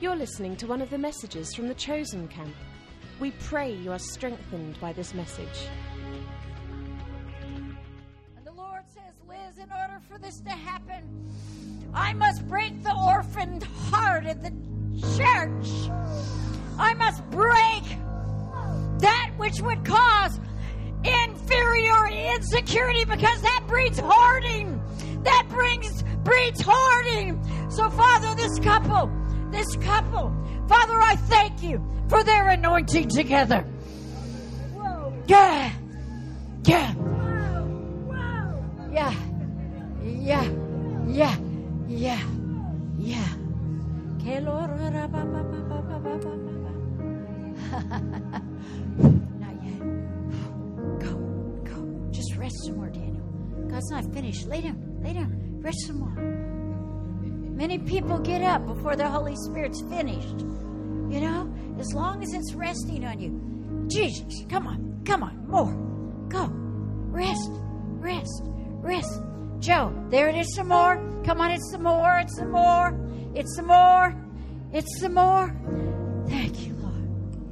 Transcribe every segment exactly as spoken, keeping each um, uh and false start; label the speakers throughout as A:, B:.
A: You're listening to one of the messages from the Chosen Camp. We pray you are strengthened by this message.
B: And the Lord says, Liz, in order for this to happen, I must break the orphaned heart of the church. I must break that which would cause inferiority, insecurity, because that breeds hoarding. That brings breeds hoarding. So, Father, this couple, this couple, Father, I thank you for their anointing together. Whoa. Yeah. Yeah. Whoa. Yeah. Yeah. Yeah. Yeah. Yeah. Not yet. Go. Go. Just rest some more, Daniel. God's not finished. Lay down. Lay down. Rest some more. Many people get up before the Holy Spirit's finished. You know? As long as it's resting on you. Jesus, come on. Come on. More. Go. Rest. Rest. Rest. Joe, there it is some more. Come on, it's some more. It's some more. It's some more. It's some more. Thank you, Lord.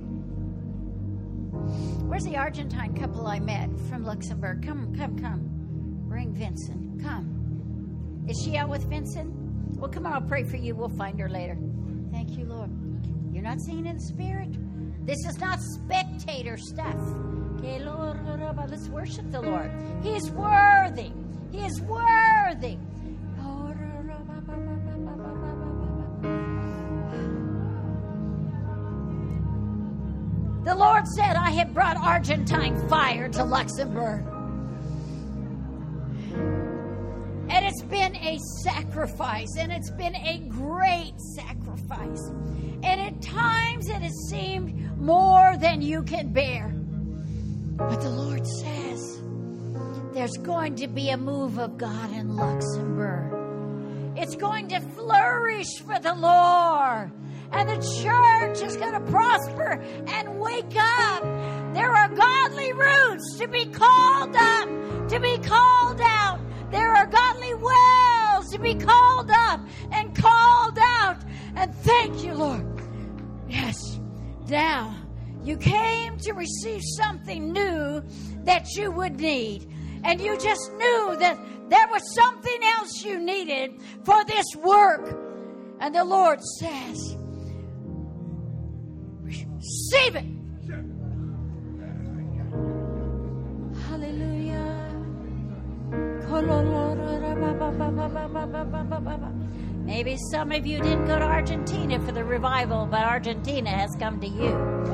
B: Where's the Argentine couple I met from Luxembourg? Come, come, come. Bring Vincent. Come. Is she out with Vincent? Well, come on, I'll pray for you. We'll find her later. Thank you, Lord. You're not seeing in the Spirit? This is not spectator stuff. Let's worship the Lord. He is worthy. He is worthy. The Lord said, I have brought Argentine fire to Luxembourg. And it's been a sacrifice, and it's been a great sacrifice. And at times it has seemed more than you can bear. But the Lord says there's going to be a move of God in Luxembourg. It's going to flourish for the Lord. And the church is going to prosper and wake up. There are godly roots to be called up, to be called out. There are godly wells to be called up and called out. And thank you, Lord. Yes. Now, you came to receive something new that you would need. And you just knew that there was something else you needed for this work. And the Lord says, receive it. Hallelujah. Maybe some of you didn't go to Argentina for the revival, but Argentina has come to you.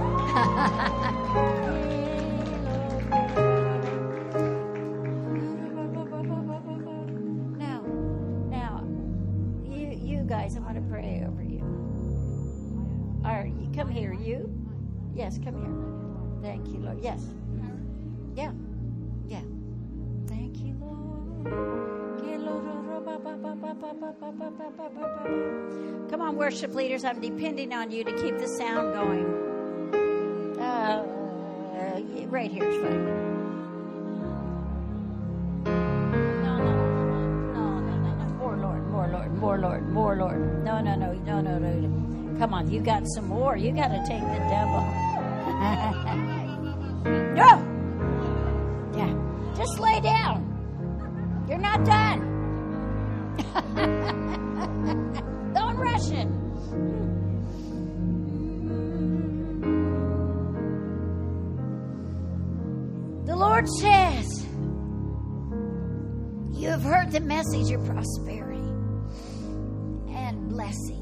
B: now, now, you, you guys, I want to pray over you. All right, you come here. You? Yes, come here. Thank you, Lord. Yes. Yeah. Yeah. Thank you, Lord. Come on, worship leaders. I'm depending on you to keep the sound going. Uh, uh, right here is fine. No, no, no, no, no, no. More Lord, more Lord, more Lord, more Lord. No, no, no, no, no, no. Come on, you got some more. You got to take the double. No. Yeah. Just lay down. You're not done. Don't rush it. The Lord says, you have heard the message of prosperity and blessing.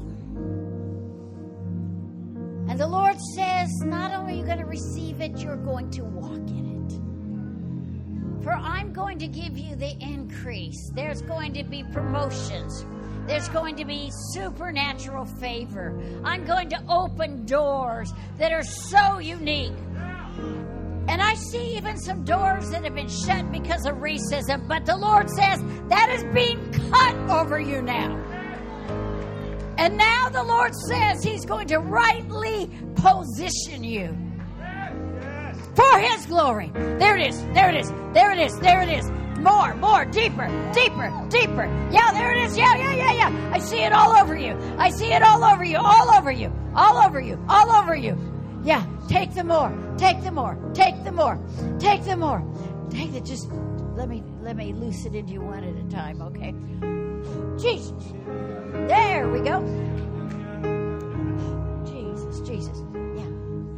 B: And the Lord says, not only are you going to receive it, you're going to walk in it. For I'm going to give you the increase. There's going to be promotions. There's going to be supernatural favor. I'm going to open doors that are so unique. And I see even some doors that have been shut because of racism. But the Lord says that is being cut over you now. And now the Lord says He's going to rightly position you for His glory. There it is. There it is. There it is. There it is. More, more, deeper, deeper, deeper. Yeah, there it is. Yeah, yeah, yeah, yeah. I see it all over you. I see it all over you, all over you, all over you, all over you. Yeah, take them more. Take them more. Take them more. Take them more. Take it. Just let me let me loose it into you one at a time, okay? Jesus. There we go. Jesus, Jesus. Yeah.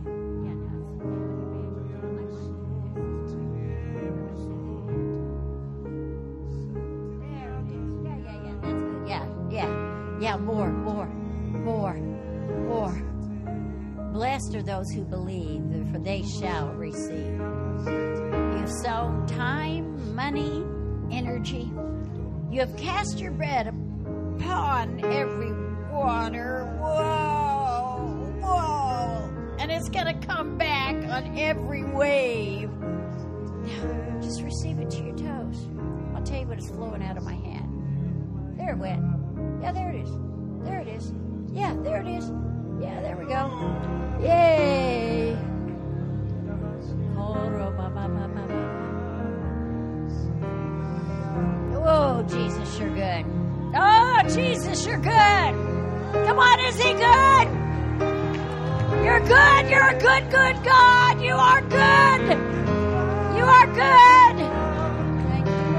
B: Yeah, more, more, more, more. Blessed are those who believe, for they shall receive. You've sown time, money, energy. You have cast your bread upon every water. Whoa, whoa. And it's going to come back on every wave. Now, just receive it to your toes. I'll tell you what is flowing out of my hand. There it went. Yeah, there it is. There it is. Yeah, there it is. Yeah, there we go. Yay. Oh, Jesus, you're good. Oh, Jesus, you're good. Come on, is he good? You're good. You're a good, good God. You are good. You are good. Thank you.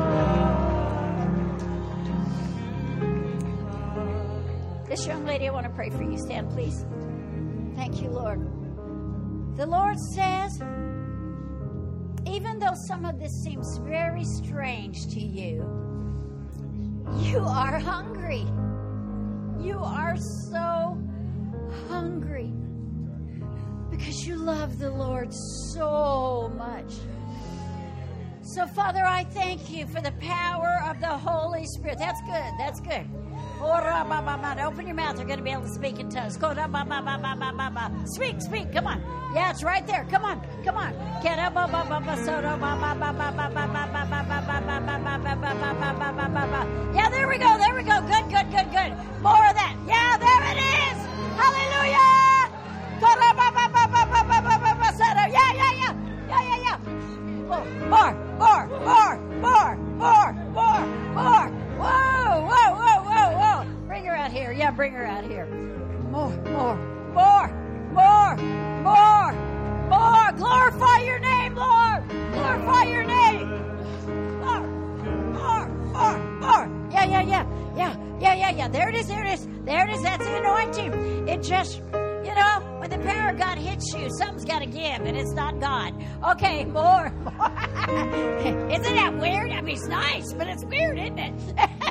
B: This young lady, I want to pray for you. Stand, please. Thank you, Lord. The Lord says, even though some of this seems very strange to you, you are hungry. You are so hungry because you love the Lord so much. So, Father, I thank you for the power of the Holy Spirit. That's good. That's good. Open your mouth. You're going to be able to speak in tongues. Speak, speak. Come on. Yeah, it's right there. Come on. Come on. Yeah, there we go. There we go. Good, good, good, good. More of that. Yeah, there it is. Hallelujah. Yeah, yeah, yeah. Yeah, yeah, yeah. More, more, more, more, more, more, more. Whoa, whoa, whoa, whoa, whoa. Bring her out here. Yeah, bring her out here. More, more, more, more, more, more. Glorify your name, Lord. Glorify your name. More, more, more, more. Yeah, yeah, yeah, yeah, yeah, yeah, yeah. There it is, there it is. There it is. That's the anointing. It just, you know, when the power of God hits you, something's got to give, and it's not God. Okay, more. more. Isn't that weird? I mean, it's nice, but it's weird, isn't it?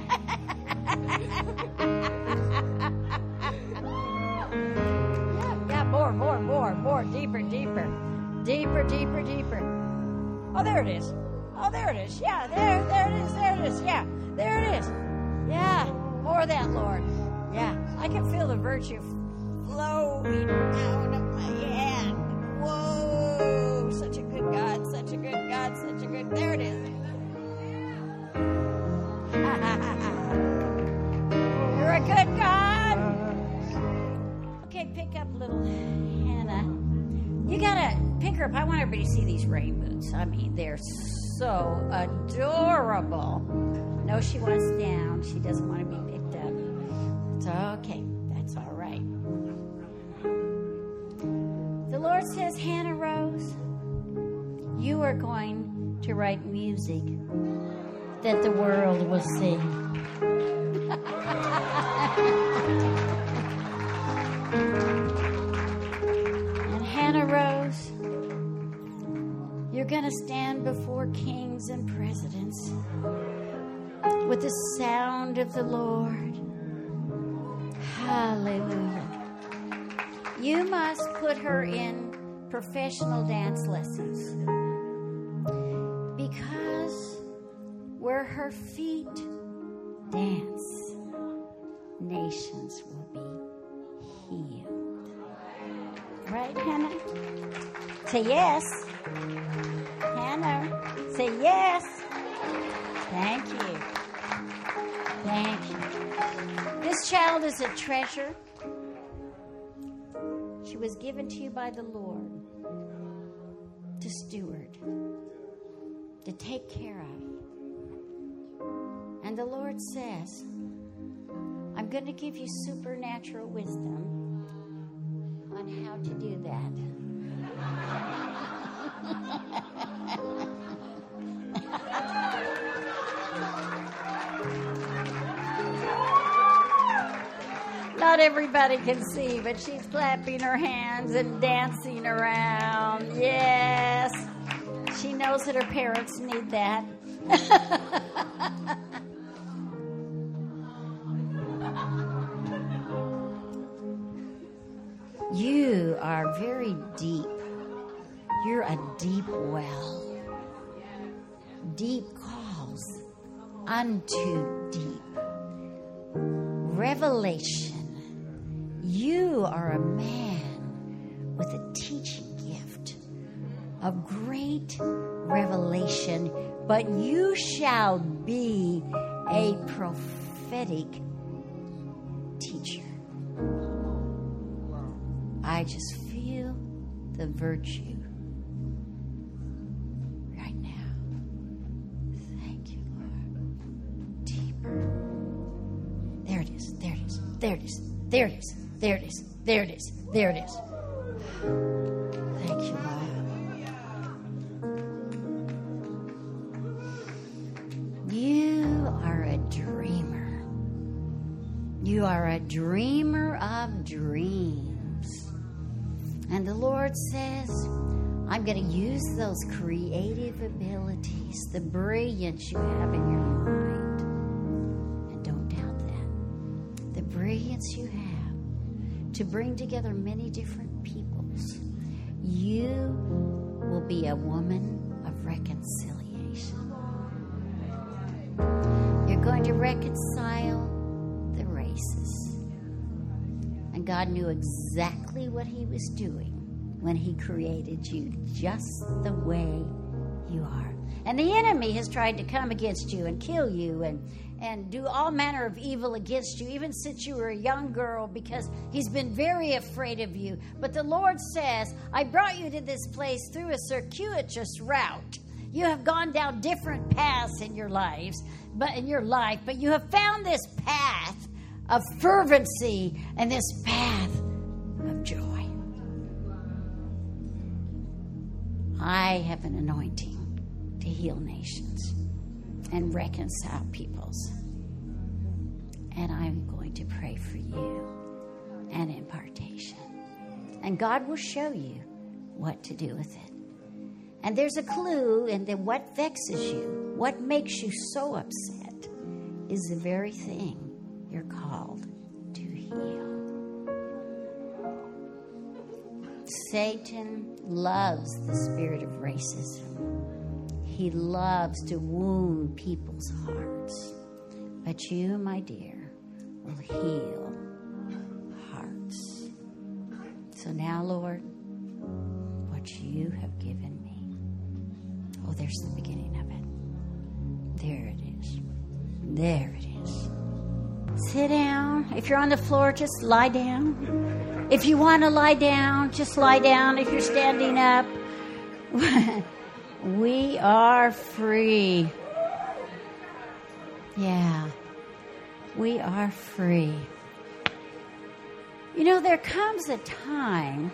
B: yeah, yeah, more, more, more, more, deeper, deeper, deeper, deeper, deeper. Oh, there it is. Oh, there it is. Yeah, there, there it is, there it is. Yeah, there it is. Yeah, more of that, Lord. Yeah, I can feel the virtue flowing out of my hand. Whoa, such a good God, such a good God, such a good, there it is. You're a good God. Okay, pick up little Hannah. You gotta pick her up. I want everybody to see these rain boots. I mean, they're so adorable. No, she wants down. She doesn't want to be picked up. It's okay. That's all right. The Lord says, Hannah Rose, you are going to write music that the world will sing. And Hannah Rose, you're going to stand before kings and presidents with the sound of the Lord. Hallelujah. You must put her in professional dance lessons because where her feet dance, nations will be healed. Right, Hannah? Say yes. Hannah, say yes. Thank you. Thank you. This child is a treasure. She was given to you by the Lord to steward, to take care of. And the Lord says, I'm going to give you supernatural wisdom on how to do that. Not everybody can see, but she's clapping her hands and dancing around. Yes. She knows that her parents need that. You are very deep. You're a deep well. Deep calls unto deep. Revelation. You are a man with a teaching gift, a great revelation, but you shall be a prophetic teacher. I just feel the virtue right now. Thank you, Lord. Deeper. There it is. There it is. There it is. There it is. There it is. There it is. There it is. Thank you, Lord. You are a dreamer. You are a dreamer of dreams. And the Lord says, I'm going to use those creative abilities, the brilliance you have in your mind. And don't doubt that. The brilliance you have to bring together many different peoples. You will be a woman of reconciliation. You're going to reconcile the races. And God knew exactly what he was doing when he created you just the way you are. And the enemy has tried to come against you and kill you and and do all manner of evil against you, even since you were a young girl, because he's been very afraid of you. But the Lord says, I brought you to this place through a circuitous route. You have gone down different paths in your lives, but in your life, but you have found this path of fervency and this path of joy. I have an anointing to heal nations and reconcile peoples. And I'm going to pray for you and impartation. And God will show you what to do with it. And there's a clue in that what vexes you, what makes you so upset, is the very thing you're called to heal. Satan loves the spirit of racism. He loves to wound people's hearts. But you, my dear, will heal hearts. So now, Lord, what you have given me. Oh, there's the beginning of it. There it is. There it is. Sit down. If you're on the floor, just lie down. If you want to lie down, just lie down. If you're standing up, we are free. Yeah, we are free. You know, there comes a time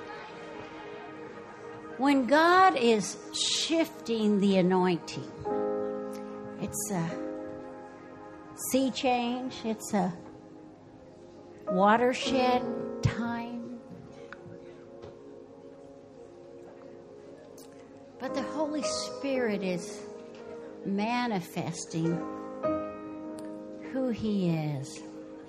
B: when God is shifting the anointing. It's a sea change. It's a watershed time. But the Holy Spirit is manifesting who He is.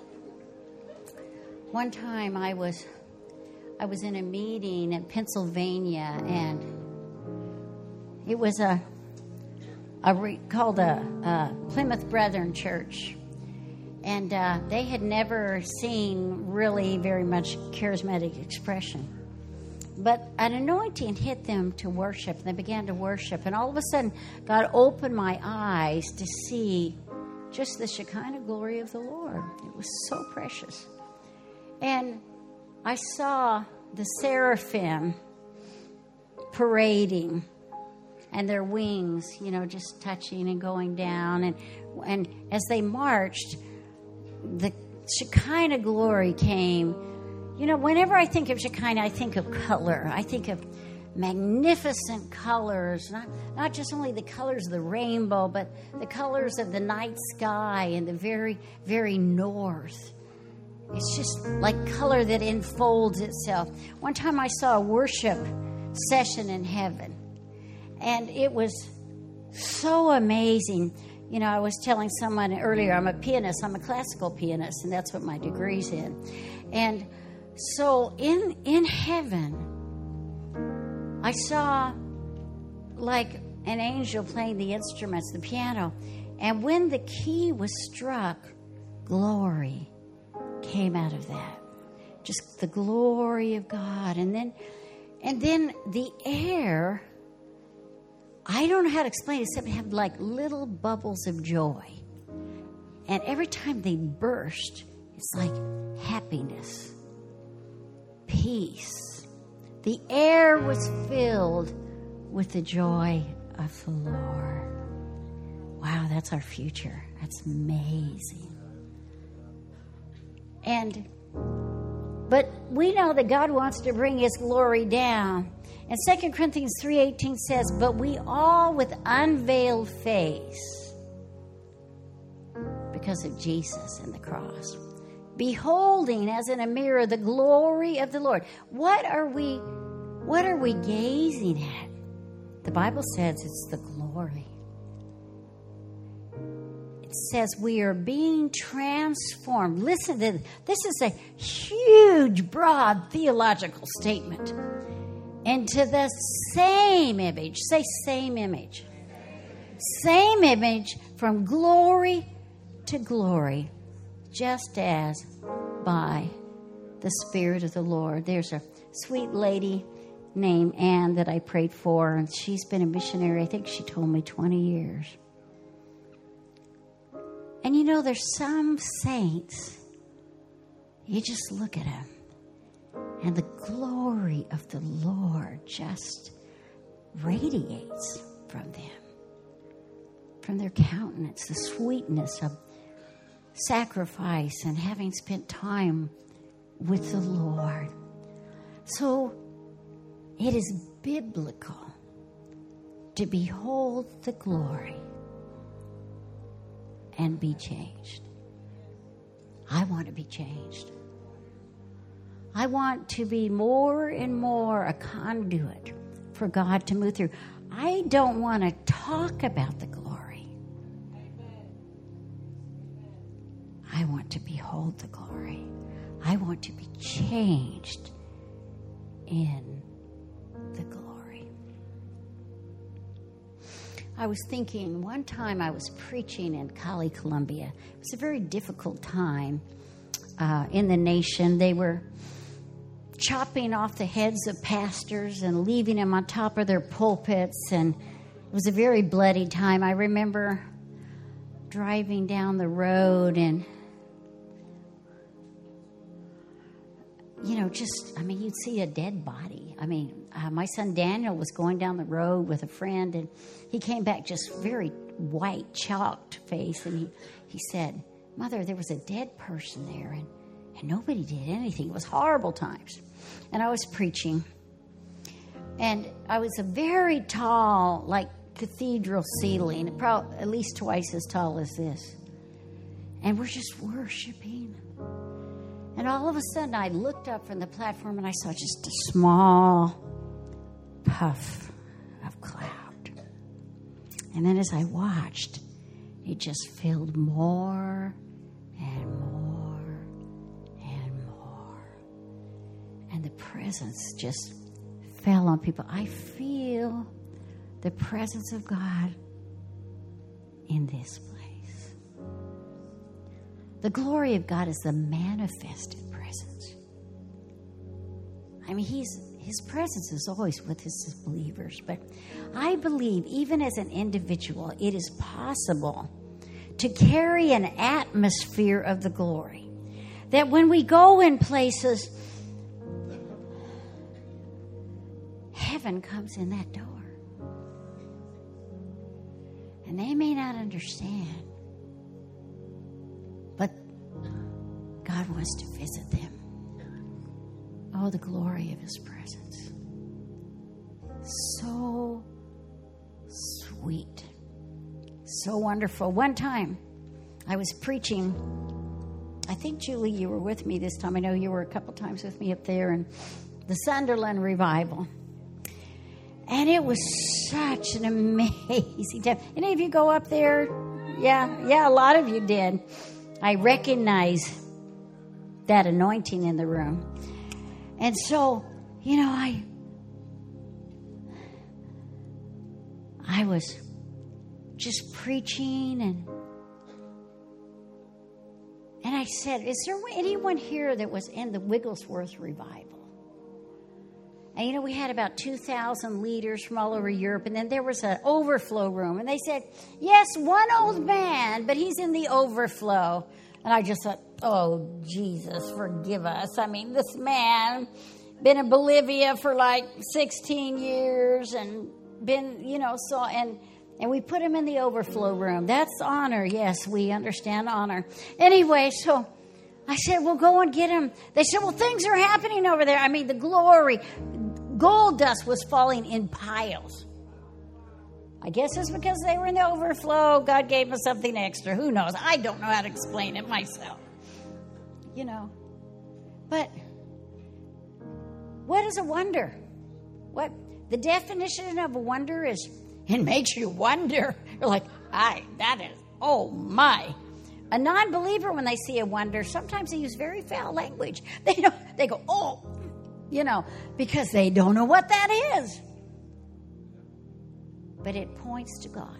B: One time I was I was in a meeting in Pennsylvania, and it was a, a called a, a Plymouth Brethren Church. And uh, they had never seen really very much charismatic expression. But an anointing hit them to worship, and they began to worship. And all of a sudden, God opened my eyes to see just the Shekinah glory of the Lord. It was so precious. And I saw the seraphim parading, and their wings, you know, just touching and going down. And and as they marched, the Shekinah glory came. You know, whenever I think of Shekinah, I think of color. I think of magnificent colors, not, not just only the colors of the rainbow, but the colors of the night sky and the very, very north. It's just like color that enfolds itself. One time I saw a worship session in heaven, and it was so amazing. You know, I was telling someone earlier, I'm a pianist, I'm a classical pianist, and that's what my degree's in. And so in in heaven, I saw like an angel playing the instruments, the piano, and when the key was struck, glory came out of that. Just the glory of God. And then and then the air, I don't know how to explain it, except it had like little bubbles of joy. And every time they burst, it's like happiness, peace. The air was filled with the joy of the Lord. Wow, that's our future. That's amazing. And, but we know that God wants to bring His glory down. And Second Corinthians three eighteen says, but we all with unveiled face, because of Jesus and the cross, beholding as in a mirror the glory of the Lord. What are we, what are we gazing at? The Bible says it's the glory. It says we are being transformed. Listen to this. This is a huge, broad theological statement. Into the same image. Say same image. Same image from glory to glory, just as by the Spirit of the Lord. There's a sweet lady named Ann that I prayed for, and she's been a missionary, I think she told me, twenty years. And you know, there's some saints, you just look at them, and the glory of the Lord just radiates from them, from their countenance, the sweetness of sacrifice and having spent time with the Lord. So it is biblical to behold the glory and be changed. I want to be changed. I want to be more and more a conduit for God to move through. I don't want to talk about the glory. I want to behold the glory. I want to be changed in the glory. I was thinking, one time I was preaching in Cali, Colombia. It was a very difficult time uh, in the nation. They were chopping off the heads of pastors and leaving them on top of their pulpits, and it was a very bloody time. I remember driving down the road and, you know, just, I mean, you'd see a dead body. I mean, uh, my son Daniel was going down the road with a friend, and he came back just very white, chalked face, and he, he said, Mother, there was a dead person there, and, and nobody did anything. It was horrible times. And I was preaching, and I was a very tall, like cathedral ceiling, probably at least twice as tall as this. And we're just worshiping. And all of a sudden, I looked up from the platform, and I saw just a small puff of cloud. And then as I watched, it just filled more and more and more. And the presence just fell on people. I feel the presence of God in this place. The glory of God is the manifested presence. I mean, he's his presence is always with us as believers. But I believe, even as an individual, it is possible to carry an atmosphere of the glory. That when we go in places, heaven comes in that door. And they may not understand, but God wants to visit them. Oh, the glory of his presence. So sweet. So wonderful. One time, I was preaching. I think, Julie, you were with me this time. I know you were a couple times with me up there in the Sunderland Revival. And it was such an amazing time. Any of you go up there? Yeah, yeah, a lot of you did. I recognize that anointing in the room. And so, you know, I I was just preaching and and I said, is there anyone here that was in the Wigglesworth Revival? And, you know, we had about two thousand leaders from all over Europe, and then there was an overflow room. And they said, yes, one old man, but he's in the overflow. And I just thought, oh, Jesus, forgive us. I mean, this man been in Bolivia for like sixteen years and been, you know, so, and and we put him in the overflow room. That's honor. Yes, we understand honor. Anyway, so I said, well, go and get him. They said, well, things are happening over there. I mean, the glory. Gold dust was falling in piles. I guess it's because they were in the overflow. God gave us something extra. Who knows? I don't know how to explain it myself. You know. But what is a wonder? What the definition of a wonder is, it makes you wonder. You're like, I, that is, oh my. A non-believer, when they see a wonder, sometimes they use very foul language. They don't, they go, oh, you know, because they don't know what that is. But it points to God.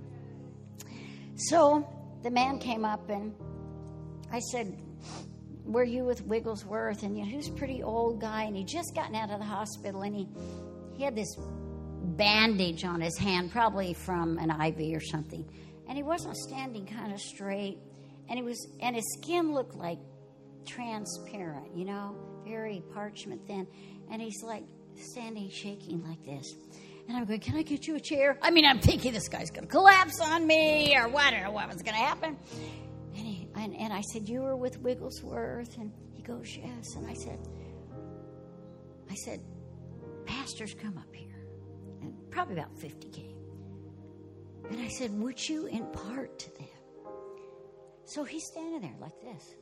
B: So the man came up and I said, were you with Wigglesworth? And you know, he was a pretty old guy and he'd just gotten out of the hospital and he, he had this bandage on his hand, probably from an I V or something. And he wasn't standing kind of straight. And he was, and his skin looked like transparent, you know, very parchment thin. And he's like standing, shaking like this. And I'm going, can I get you a chair? I mean, I'm thinking this guy's going to collapse on me or what, I don't know what was going to happen. And, he, and, and I said, you were with Wigglesworth? And he goes, yes. And I said, I said, pastors come up here. And probably about fifty came. And I said, would you impart to them? So he's standing there like this.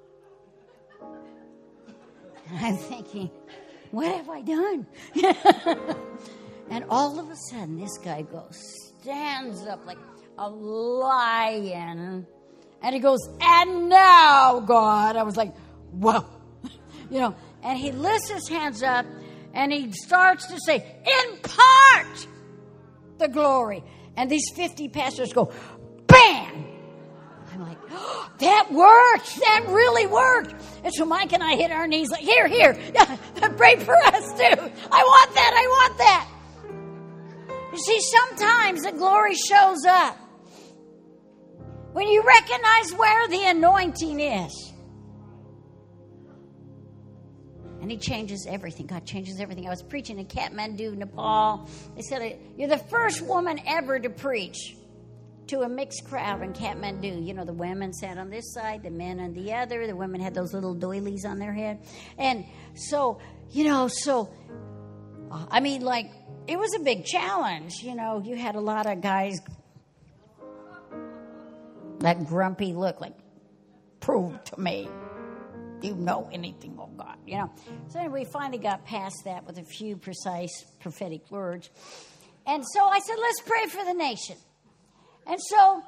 B: And I'm thinking, what have I done? And all of a sudden, this guy goes, stands up like a lion. And he goes, and now, God. I was like, whoa. You know, and he lifts his hands up and he starts to say, impart the glory. And these fifty pastors go, bam! I'm like, oh, that worked. That really worked. And so Mike and I hit our knees like, here, here. Pray for us too. I want that. I want that. You see, sometimes the glory shows up when you recognize where the anointing is. And he changes everything. God changes everything. I was preaching in Kathmandu, Nepal. They said, you're the first woman ever to preach to a mixed crowd in Kathmandu. You know, the women sat on this side, the men on the other. The women had those little doilies on their head. And so, you know, so, I mean, like, it was a big challenge. You know, you had a lot of guys, that grumpy look, like, prove to me you know anything, oh God, you know. So anyway, we finally got past that with a few precise prophetic words. And so I said, let's pray for the nation. And so,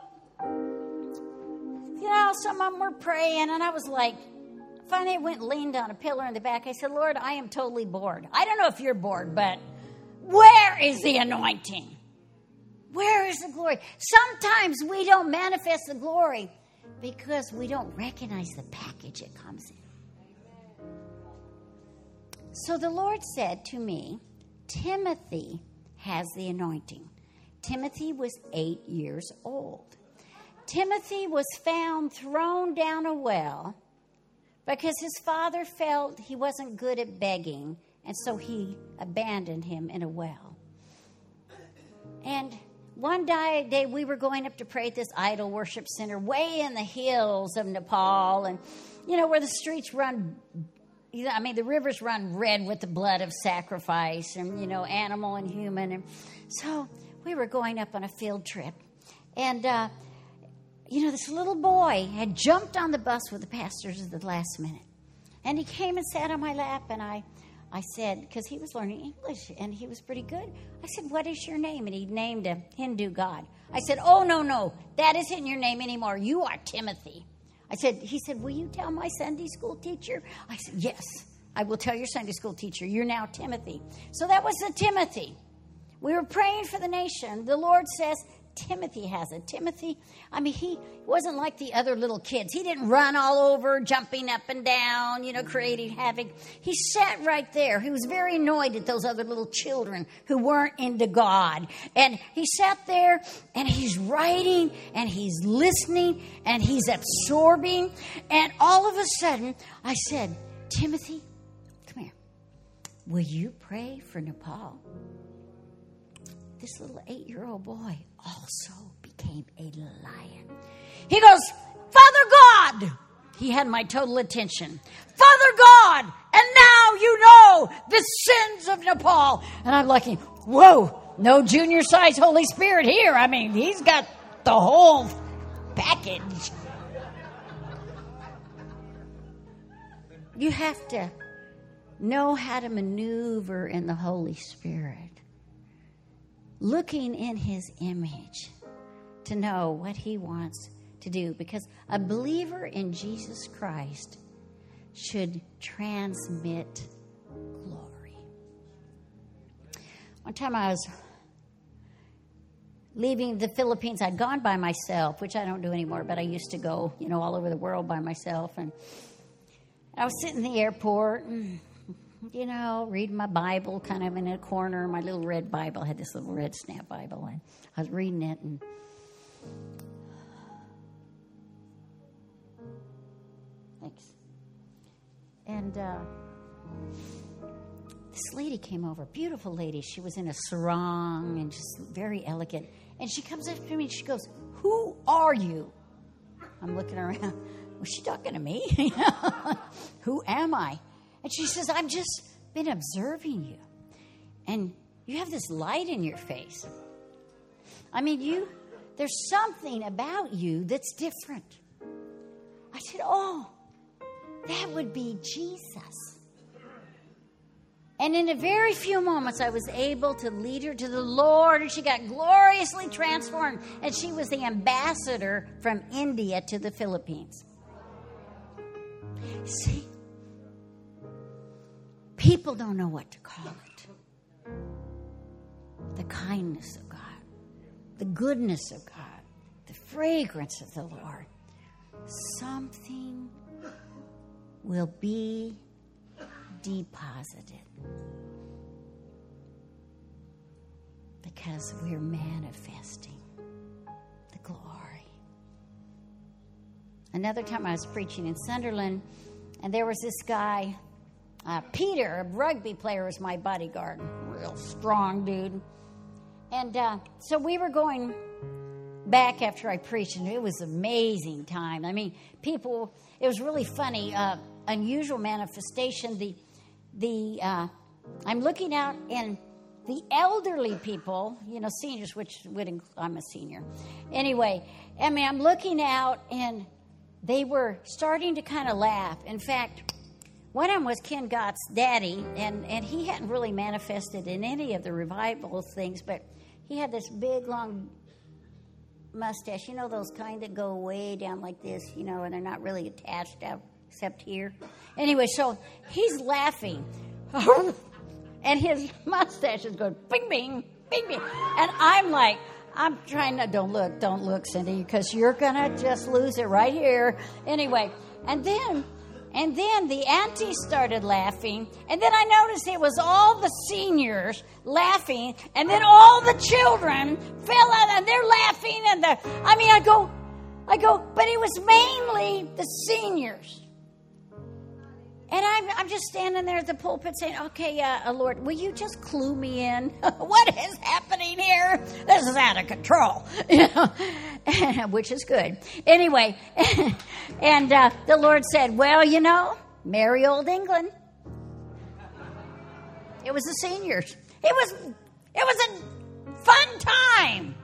B: you know, some of them were praying, and I was like, finally I went and leaned on a pillar in the back. I said, Lord, I am totally bored. I don't know if you're bored, but where is the anointing? Where is the glory? Sometimes we don't manifest the glory because we don't recognize the package it comes in. So the Lord said to me, Timothy has the anointing. Timothy was eight years old. Timothy was found thrown down a well because his father felt he wasn't good at begging, and so he abandoned him in a well. And one day, day we were going up to pray at this idol worship center way in the hills of Nepal, and you know where the streets run. You know, I mean, the rivers run red with the blood of sacrifice, and you know, animal and human. And so we were going up on a field trip, and uh, you know, this little boy had jumped on the bus with the pastors at the last minute, and he came and sat on my lap, and I. I said, because he was learning English, and he was pretty good. I said, what is your name? And he named a Hindu god. I said, oh, no, no, that isn't your name anymore. You are Timothy. I said, he said, will you tell my Sunday school teacher? I said, yes, I will tell your Sunday school teacher. You're now Timothy. So that was the Timothy. We were praying for the nation. The Lord says, Timothy has it. Timothy, I mean, he wasn't like the other little kids. He didn't run all over, jumping up and down, you know, creating havoc. He sat right there. He was very annoyed at those other little children who weren't into God. And he sat there, and he's writing, and he's listening, and he's absorbing. And all of a sudden, I said, Timothy, come here. Will you pray for Nepal? This little eight-year-old boy also became a lion. He goes, Father God! He had my total attention. Father God! And now you know the sins of Nepal. And I'm like, whoa, no junior size Holy Spirit here. I mean, he's got the whole package. You have to know how to maneuver in the Holy Spirit. Looking in his image to know what he wants to do. Because a believer in Jesus Christ should transmit glory. One time I was leaving the Philippines. I'd gone by myself, which I don't do anymore, but I used to go, you know, all over the world by myself. And I was sitting in the airport and, you know, reading my Bible kind of in a corner. My little red Bible. I had this little red snap Bible, and I was reading it. And thanks. And uh, this lady came over, beautiful lady. She was in a sarong and just very elegant. And she comes up to me and she goes, "Who are you?" I'm looking around. Was she talking to me? Who am I? And she says, I've just been observing you. And you have this light in your face. I mean, you, there's something about you that's different. I said, oh, that would be Jesus. And in a very few moments, I was able to lead her to the Lord, and she got gloriously transformed. And she was the ambassador from India to the Philippines. See? People don't know what to call it. The kindness of God, the goodness of God, the fragrance of the Lord. Something will be deposited because we're manifesting the glory. Another time I was preaching in Sunderland, and there was this guy, Uh, Peter, a rugby player, was my bodyguard. Real strong dude. And uh, so we were going back after I preached, and it was an amazing time. I mean, people, it was really funny. Uh, unusual manifestation. The, the uh, I'm looking out, and the elderly people, you know, seniors, which would include, I'm a senior. Anyway, I mean, I'm looking out, and they were starting to kind of laugh. In fact, one of them was Ken Gott's daddy, and, and he hadn't really manifested in any of the revival things, but he had this big, long mustache. You know those kind that go way down like this, you know, and they're not really attached out except here. Anyway, so he's laughing, and his mustache is going bing, bing, bing, bing. And I'm like, I'm trying to, don't look, don't look, Cindy, because you're going to just lose it right here. Anyway, and then... And then the aunties started laughing. And then I noticed it was all the seniors laughing. And then all the children fell out and they're laughing. And the, I mean, I go, I go, but it was mainly the seniors. And I'm, I'm just standing there at the pulpit saying, okay, uh, uh, Lord, will you just clue me in? What is happening here? This is out of control, you know, which is good. Anyway, and uh, the Lord said, well, you know, merry old England. It was the seniors. It was, it was a fun time.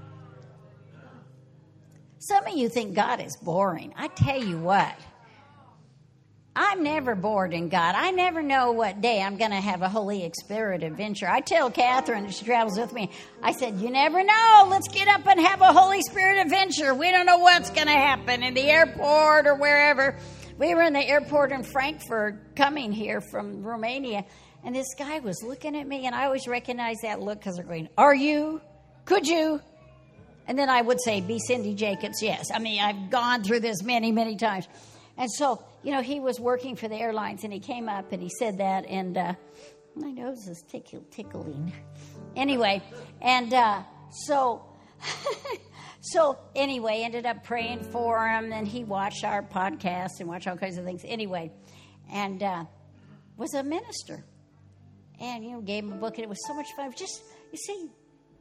B: Some of you think God is boring. I tell you what. I'm never bored in God. I never know what day I'm going to have a Holy Spirit adventure. I tell Catherine, as she travels with me, I said, you never know. Let's get up and have a Holy Spirit adventure. We don't know what's going to happen in the airport or wherever. We were in the airport in Frankfurt coming here from Romania, and this guy was looking at me, and I always recognize that look because they're going, are you? Could you? And then I would say, be Cindy Jacobs, yes. I mean, I've gone through this many, many times. And so, you know, he was working for the airlines, and he came up and he said that, and uh, my nose is tickle, tickling. Anyway, and uh, so, so anyway, ended up praying for him, and he watched our podcast and watched all kinds of things. Anyway, and uh, was a minister, and you know, gave him a book, and it was so much fun. Just you see,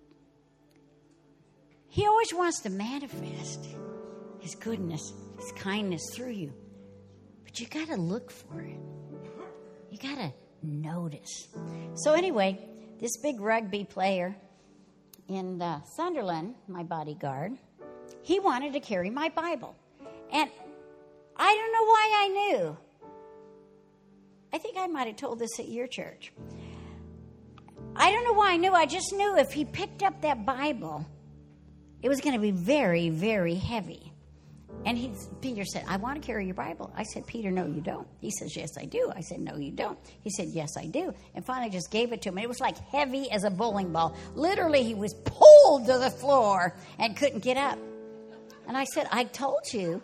B: he always wants to manifest his goodness, his kindness through you. But you got to look for it. You got to notice. So anyway, this big rugby player in uh, Sunderland, my bodyguard, he wanted to carry my Bible. And I don't know why I knew. I think I might have told this at your church. I don't know why I knew. I just knew if he picked up that Bible, it was going to be very, very heavy. And he, Peter said, I want to carry your Bible. I said, Peter, no, you don't. He says, yes, I do. I said, no, you don't. He said, yes, I do. And finally just gave it to him. It was like heavy as a bowling ball. Literally, he was pulled to the floor and couldn't get up. And I said, I told you.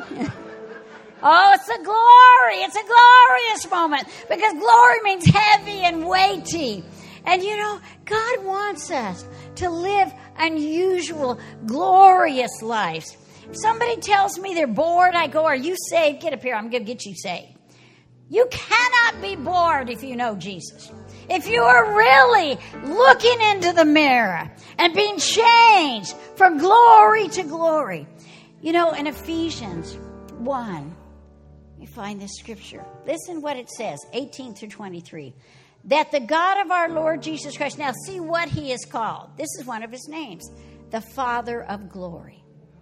B: Oh, it's a glory. It's a glorious moment because glory means heavy and weighty. And, you know, God wants us to live unusual, glorious lives. If somebody tells me they're bored, I go, are you saved? Get up here. I'm going to get you saved. You cannot be bored if you know Jesus. If you are really looking into the mirror and being changed from glory to glory. You know, in Ephesians one, you find this scripture. Listen what it says, eighteen through twenty-three. That the God of our Lord Jesus Christ, now see what he is called. This is one of his names, the Father of glory.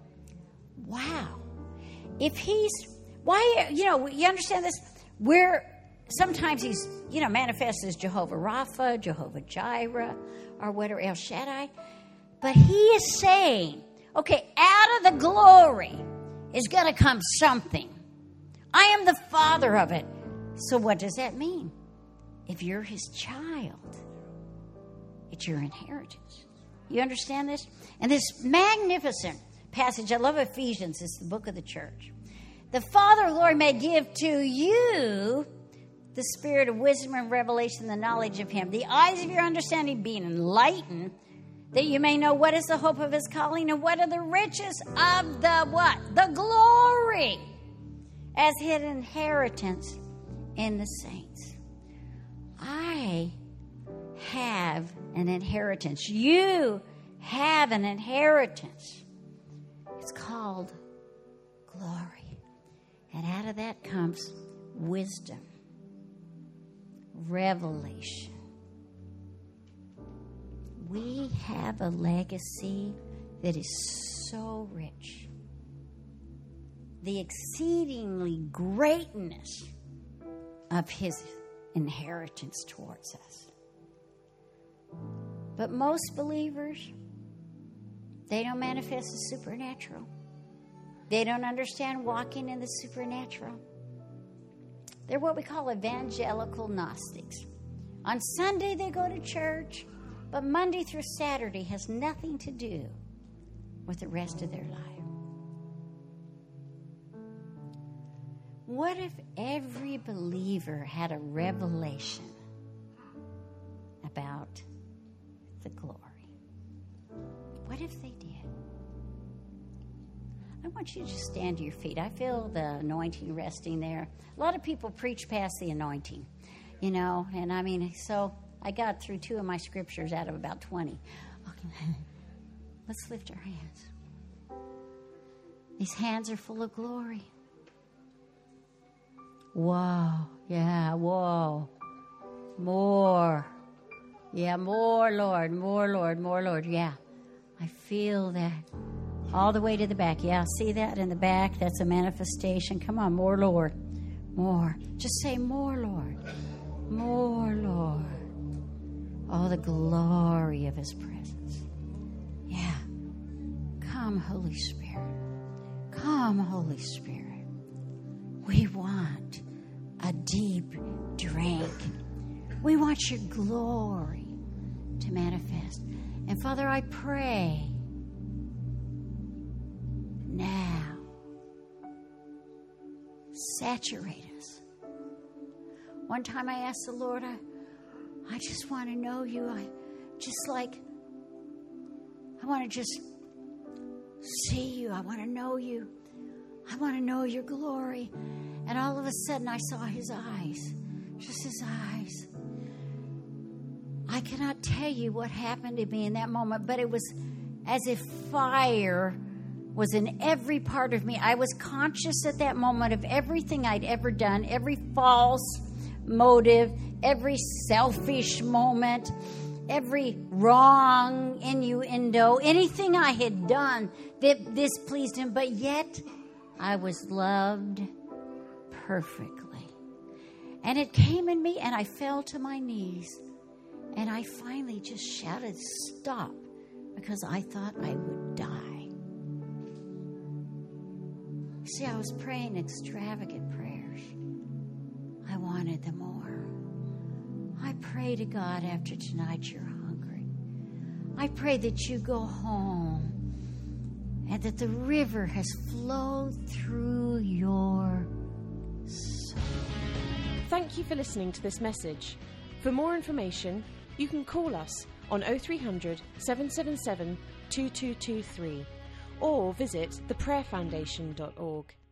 B: Wow. If he's, why, you know, you understand this? We're, sometimes he's, you know, manifests as Jehovah Rapha, Jehovah Jireh, or whatever, El Shaddai. But he is saying, okay, out of the glory is going to come something. I am the Father of it. So what does that mean? If you're his child, it's your inheritance. You understand this? And this magnificent passage, I love Ephesians, it's the book of the church. The Father of glory may give to you the spirit of wisdom and revelation, the knowledge of him, the eyes of your understanding being enlightened, that you may know what is the hope of his calling and what are the riches of the what? The glory as his inheritance in the saints. I have an inheritance. You have an inheritance. It's called glory. And out of that comes wisdom, revelation. We have a legacy that is so rich. The exceedingly greatness of his inheritance towards us. But most believers, they don't manifest the supernatural. They don't understand walking in the supernatural. They're what we call evangelical Gnostics. On Sunday, they go to church, but Monday through Saturday has nothing to do with the rest of their life. What if every believer had a revelation about the glory? What if they did? I'm want you to just stand to your feet. I feel the anointing resting there. A lot of people preach past the anointing, you know, and I mean, so I got through two of my scriptures out of about twenty. Okay. Let's lift our hands. These hands are full of glory. Whoa. Yeah, whoa. More. Yeah, more, Lord. More, Lord. More, Lord. Yeah. I feel that. All the way to the back. Yeah, see that in the back? That's a manifestation. Come on, more, Lord. More. Just say more, Lord. More, Lord. Oh, the glory of His presence. Yeah. Come, Holy Spirit. Come, Holy Spirit. We want a deep drink. We want your glory to manifest. And Father, I pray now, saturate us. One time I asked the Lord, I, I just want to know you. I just like, I want to just see you. I want to know you. I want to know your glory. And all of a sudden I saw His eyes, just His eyes. I cannot tell you what happened to me in that moment, but it was as if fire was in every part of me. I was conscious at that moment of everything I'd ever done, every false motive, every selfish moment, every wrong innuendo, anything I had done that displeased Him, but yet I was loved perfectly. And it came in me, and I fell to my knees, and I finally just shouted, stop, because I thought I would die. See, I was praying extravagant prayers. I wanted them more. I pray to God after tonight you're hungry. I pray that you go home and that the river has flowed through your soul.
A: Thank you for listening to this message. For more information, you can call us on oh three hundred, seven seven seven, two two two three or visit the prayer foundation dot org.